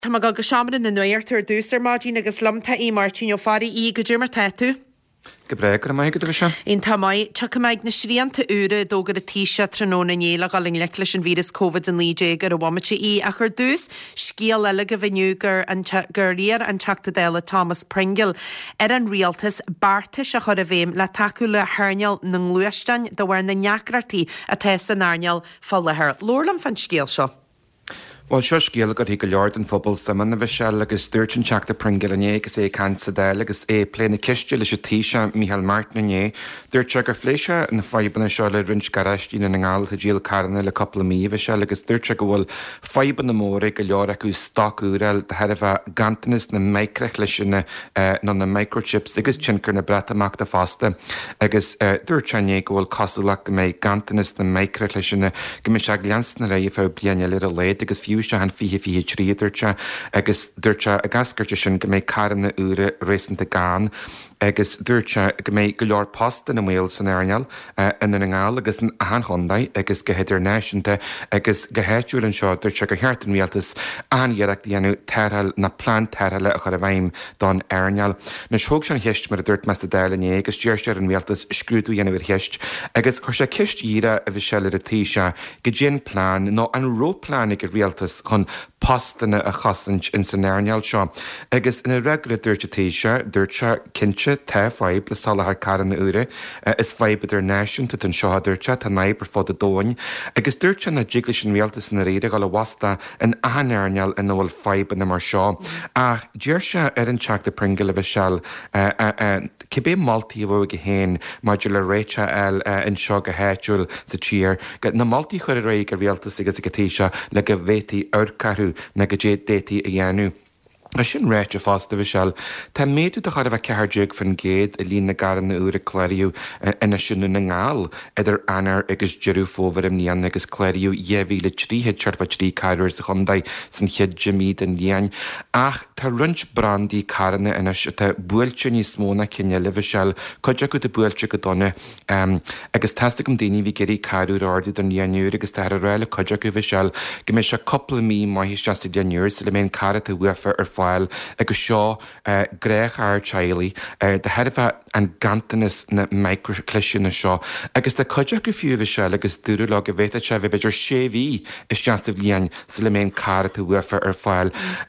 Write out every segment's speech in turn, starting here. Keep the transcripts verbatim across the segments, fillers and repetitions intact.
Tá go go seaamran na nuirtar dúsar mádín agus lomta í Martin ó farí í go dúmar teú. Gebreagar mai go se? In tá mai tucha meid na sríanta úra dógur a tíise tróna néla galing lelis an vírus COVID an líé gur a bhaimete í a chur dús scíal eile go bhiniugur an guríar an teachta déile Thomas Pringle ar an rialtas bartas a chur a bhéim le taú le hairneal na luistein do bhar na neacratí a te an airneal fall lethir. Lorlam fan scéal seo. Well, seo scéal go go leor an fphobal saman a bheith se agus dúirtin teachta Pringle ané agus é cansa déile agus é pléna ciiste leis tíise Michael Martin ané. Dúirte gur fléise na feibanna seo le rins garistí na ngáil a díal carna le coppla mí bheith se agus dúirte go bhfuil feiban na móra go leor acu stoúil de head bheith gantanas na micrech leisina nó na microchips agus tincur na breta amachta fásta agus dúirte ané go bhfuil cosúlaach de mé gantanas na micrech leisina go mis se gleansna ré fá bliana le a léid agus fiú se an fihe fihe tríidirte agus dúirte a gascirte sin go méid caranna úra rééisanta gáin agus dúirte go méid go leor posta na mhéil san airneal in an ngáil agus an ahan chundaid agus go héidir náisianta agus go héitúr an seo dúirte go cheartan rialtas anhéireacht dhéanú teirhall na plán teirhalla a chur a bhaim don airneal. Na seog sin heist mar a dúirt measta déilené agus deirtear an rialtas scrúdú dhéanamh heist agus chuir sé cist íra a bhí seile a tíise go dgén plán nó an róplánig go rialtas chun postana a chasint in san airneal seo. Agus ina regla dúirte tíise dúirte cinse te feib le salathar caranna úra is feib idir náisiúnta an seo dúirte tá naibr fád a dóin. Agus dúirte na jigla sin rialtas na réide gáil wasta in ahan airneal in bhfuil feib na mar seo. Ach díir se ar an teachta Pringle a bheith seall cibé maltaí bh go héin maidir le réite eil in seo go héitúil sa tír. Na maltaí chuir a ré go rialtas agus a go tíise le go bhétaí urcarú na go dé détaí a dhéanú. A sin réite fásta bhí seall, Tá méadú de chur a bheith ceardeag fan géad a líon na garan na úra cléiriú ina sinú na ngáil idir anar agus dearú fómhar am níana agus cléiriú dhéhhí le tríhead teartpa trí cairir sa chundaid san chead Jimíd an líana. Ach tá runt brandí caranna ina tá buailte ní smóna cinne le bhí seall, chuide go de buailte go donna agus testa go daoine bhí geirí caiú ádaí don líanúr agus tá réile chuide go bhí seall go mé se coppla mí maihí seasta déanúr sa le mén cara a bhuafa ar fáil agus seo gréach ar tealaí de headbh an gantanas na microclisisiúna seo agus de chuide go fiú bhí seall agus dúrú le go bhéta se bh beidir séhí is teasta bhíon sa le mén cara a bhuafa ar fáil.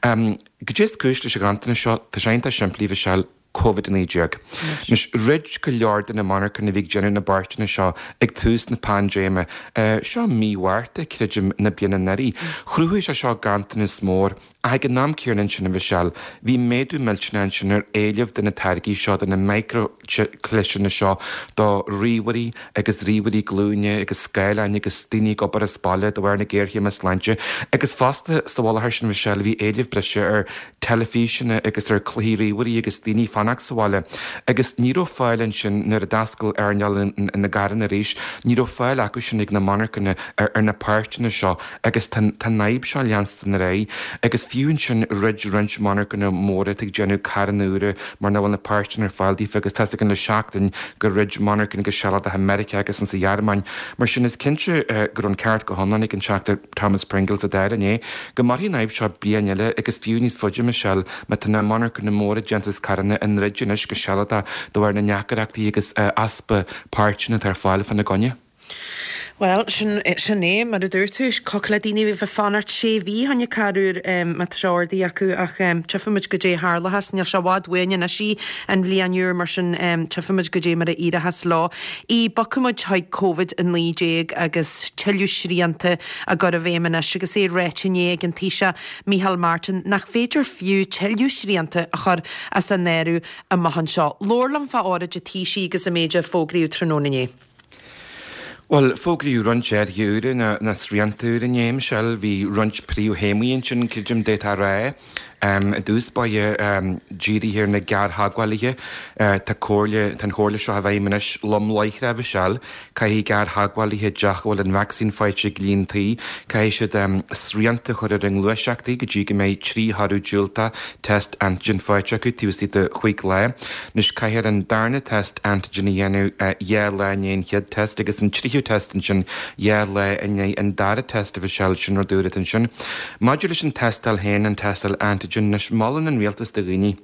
Go dtí cúis leis a gantanas seo tá séanta siimplí bhí seall COVID in éideag. Nus rid go leor den na monarcha na bhíh genú na bartainna seo ag tús na pandéime seo míhhairta creidim na bíana narí. Chrúthaí se seo gantanas mór a go námcíarn sin bhí seall, bhí méadú milltean sin ar éileh den na targaí seo den na microclisisiúna seo do ríhaí agus ríhaí glúine agus scéilein agus daoine go bar a spáile do bhar na ggéirthe me sláinte agus fásta sa bhil sin bhí seall bhí éileh breise ar telefísinna agus ar chlíríhaí agus daoine fanach sáile agus níró fáilann sin nar a dascail airneal in na garan a ríis, níró fáil acu sin ag na monarcana ar na páirteanna seo agus tá naib seo leanstan na ré agus fiúin sin rid rint monarcana móra ag genú caranna úra mar na bhfuil na páirtean ar fáildí agus testa gan le seachtain go rid monarcana go seala a America agus an sa Jarmain. Mar sin is cinse gur an ceart go honnanig an seachtar Thomas Pringle a déir ané, go marí naib seo bíaneile agus fiúníos fuide me seall me tá na monarcana móra gentas caranna in ridinis go sealada do bhar na neacharachtaí agus aspa páirteanna tar fáil fan na gonne. Well, sin é mar a dúirtúis cola daoine bhí fanart sé bhí hanne carúr me seirdaí acu ach tufamuid go dé hálahas níl se bhád bhaine na sí an bblianúr mar sin tufamuid go dé mar a iadachas lá. Í bacumuid haid COVID in líéag agus tiú sríanta a go a bhéimena agus é réitiné an tíise Michael Martin nach féidir fiú tiú sríanta a chur as an néirú a mahan seo. Lorlam fa ára de tíisi agus a méide fógraíú trónané. Well, fógraíú runt éir dúra na, na sríantúra néim seall bhí runt príú hémaíonn sin cídim déta ré. Um, dús ba um, ddíri hir na gar hagwailige uh, tá cóirle tan chóirle seo a bhhéimiis lom leichre bh seall, ca hí gar hagwailige deachhil an vaccín fáite glíntaí, ca hí siad um, sríanta chuir ar an luiseachtaí go dtí go méid trí harú dúilta test antigen fáite acu tíosí de chuig le. Nus caiir an darna test antigen dhéanú uh, é lein héad test agus an tríú testin sin yeah le in an dara test of a shell sin or dúra an sin. Modulation testal hen an testal antigen na smallin an realtas de rini.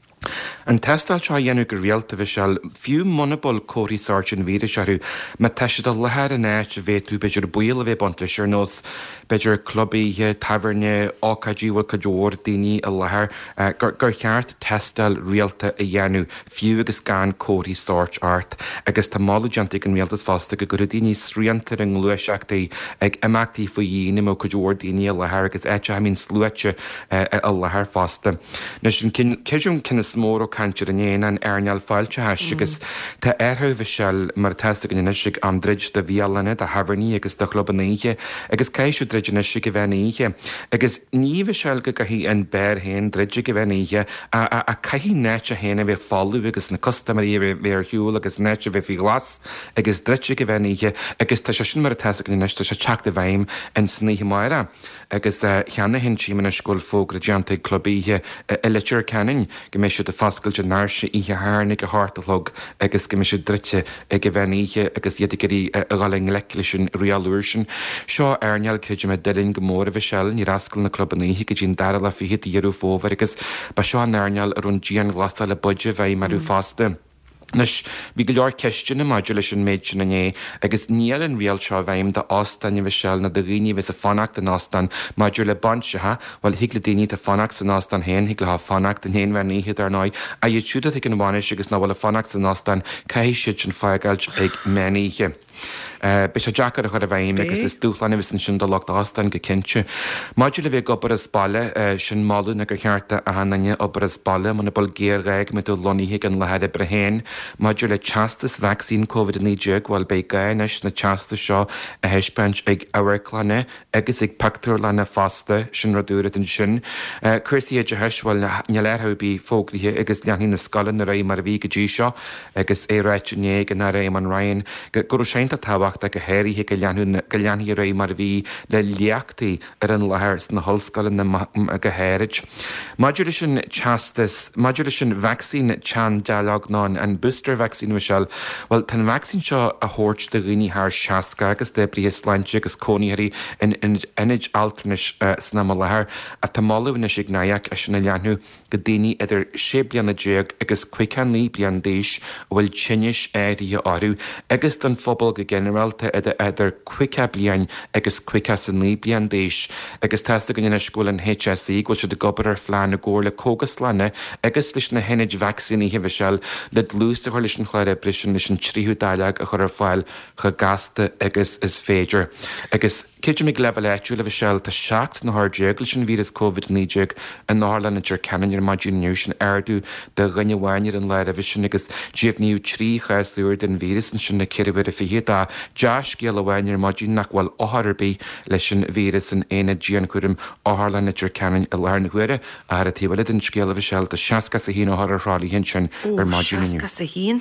An testal seo dhéanú gur réalta bhí seall fiú monopol cóirí sáirt an víide searú, me teisiad a lethir an éit bhéú beidir buil a bheith bont le seir nós, beidir clubbíthe, taverne, ácaidíhil cadóir daoine a lethir, gur cheart testal réalta a dhéanú fiú agus gan cóirí sáirt art, agus tá mála deantaigh an réaltas fásta go gur daoine sríantar an luaiseachtaí ag imachtaí faoi dhéine mó cadóir daoine a lethir agus éite ha mín slúite a lethir fásta. Na sin ceisiúm cinna smór ó cantir an éana an airneal fáilte heis agus tá airthú bhí seall mar testa gan inisig am drid de bhíallanne a haverní agus do club aníe agus caiisiú drid inisig go bheníe agus ní bhí seall go gaí an bear héin drid go bheníe a caihí nete héna bheith fallú agus na customarí bhé hiúil agus nete bheith hí glas agus drid go bheníe agus tá sin mar testa gan iniste se teachta bhaim an sníí maira agus cheanna hin sí man scúil fógra deantaigh clubbíthe i litir canin go mé de fascail de náirse ihe hánig a hátalog agus go se drite ag go bheníe agus iad gurí a gáling leilisin realúsin. Seo airneal creidir me delinn go mór a bheith sell ní rascail na clubbaníhi go dín dar le fi dhéú fóver agus ba seo an airneal ar an dían glasá le budge bheith marú fásta. Nes bhí go leor ceiste na modulation méid sin nané agus níl an réal seo bhaim de ástainine bhí seall na do riine bheits a fannacht den ástan module bansethe bhil hiigla daoine a fannacht san ástan héin hiigla ha fannacht den héin bheníhiad ar náid a dhéad siúda ag an bhaine agus ná bhfuil a fannacht san ástan caiisiid sin fáigáilt ag meníe. Uh, Be sé Jackar a chur a bhaim agus is dúchlanna vis sin do locht ástan go cinse. Module bheith gobar a spáile uh, sin máú na gur chearta a hananne obar a spáile muna bol géir raig me tú loníthe an lehead brehéin. Module chastas vaccín COVID níide bhil be gaiinis na chasta seo a heispent ag áhairclanne agus ag pactúr lena fasta sin radúra an sin. Cuirsaí de heisbhil ne leirthbí fógrithe agus leanhí na scalan na ra mar bhí go dtí seo agus é réitné an na ra an Ryan gur sénta táhacht a go héirí go leanhí ra mar bhí le leachtaí ar an lethir na hoscalan na go héirid. Module sin chastas, module sin vaccín chan dealog ná an booster vaccine Michelle, well tan vaccine seo a hort de rini haar seaca agus de brí sláinte agus cóníirí in inid alternis sna lethir a tamáúna sig naiach a sinna leanú go daoine idir sé blianna déag agus cuican lí blian déis bhfuil tinnis éirí áú agus den fphobal go generalta idir idir cuica blian agus cuica san lí blian déis agus testa go na scúil an H S E goil se de gobar ar flein na ggóir le cógus lenne agus leis na henid vaccíní hi bhisiil le lús a chuir leis an chláir brisin leis an tríú daileag a chur ar fáil chu gasta agus is féidir. Agus céidir mé le leitú le bhisiil tá seacht na thdeag leis an vírus COVID níide an nála na tir ceanir imaginú sin airdú de rinne bhhainir an leir a bhisin agus díobhníú trí chaúir den vírus an sin na ceirhir a fihiad a deas céal a bhhainir imagin nach bhfuil átharbí leis an vírus an éana dían chuirim áthla na tir ceann a leir na huire a ar a tíhile den scéal a bhisiil de seaca sa hín áthar rálaí hin sin ar imaginú. Seaca sa hín?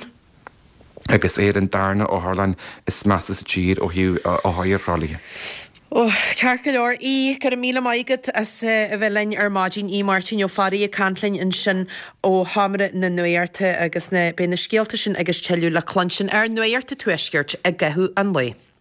Agus éar an darna ó Harlan is measa sa tír ó hiú ó háir rálaíthe. Oh, Cearca leor í gur míle maigad as bhfuilin ar mágin í Martin ó farí a canlainn in sin ó hamra na nuirte agus na béna scéalta sin agus teú le clansin ar nuirte tuisceart a gathú an lei.